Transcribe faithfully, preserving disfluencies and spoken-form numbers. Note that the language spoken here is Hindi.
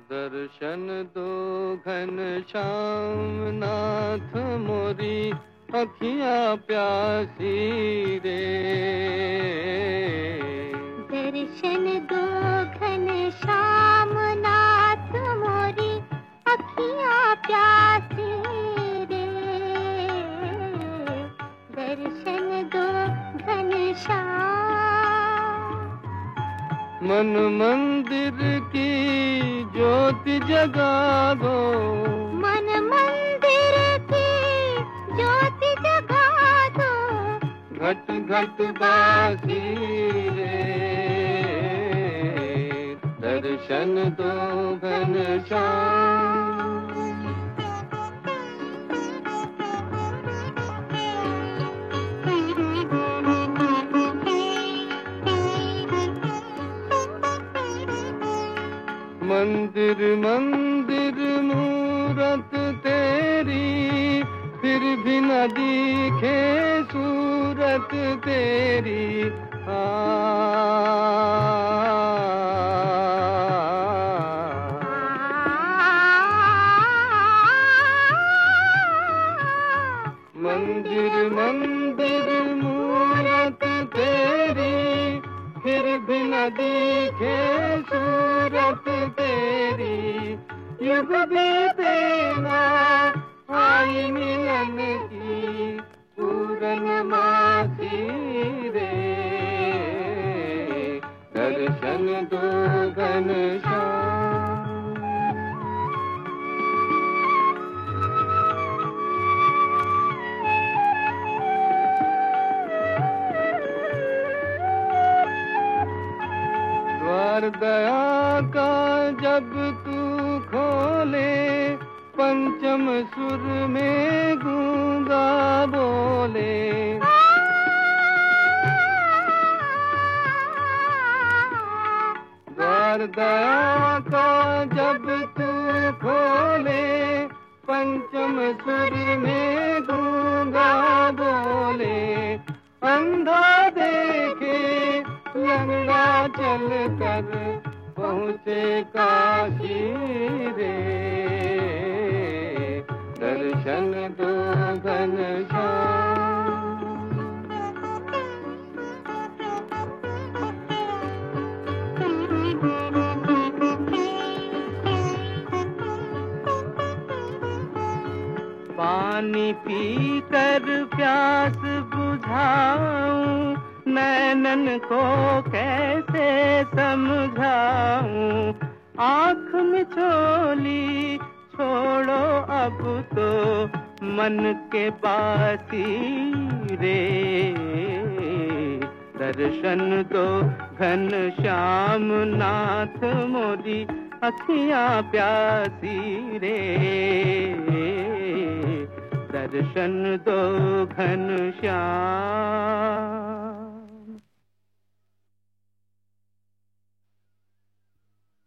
दर्शन दो घन श्याम नाथ मोरी अखियाँ प्यासी रे। दर्शन दो घन श्याम नाथ मोरी अखियाँ प्यासी रे। दर्शन दो घन श्याम। मन मंदिर की ज्योति जगा दो। मन मंदिर की ज्योति जगा दो। घट घट बासी रे। दर्शन दो घन श्याम। मंदिर मंदिर मूरत तेरी, फिर भी न दिखे सूरत तेरी। आ मंदिर मंदिर मूरत तेरी, फिर भी न दिखे सूरत तेरी। युग बीते ना आई मिलन की पूर्णमासी रे। दर्शन दो घन श्याम। द्वार दया का जब तू खोले, पंचम सुर में गूंगा बोले। द्वार दया का जब तू खोले, पंचम सुर में गूंगा बोले। अंधा देखे लंगड़ा चल कर पहुँचे काशी रे। दर्शन दो घन श्याम। पानी पी कर प्यास बुझाऊं, नैनन को कैसे समझाऊं। आँख मिचोली छोड़ो अब तो मन के बासी रे। दर्शन दो घन श्याम नाथ मोरी अखियाँ प्यासी रे। दर्शन दो घन श्याम।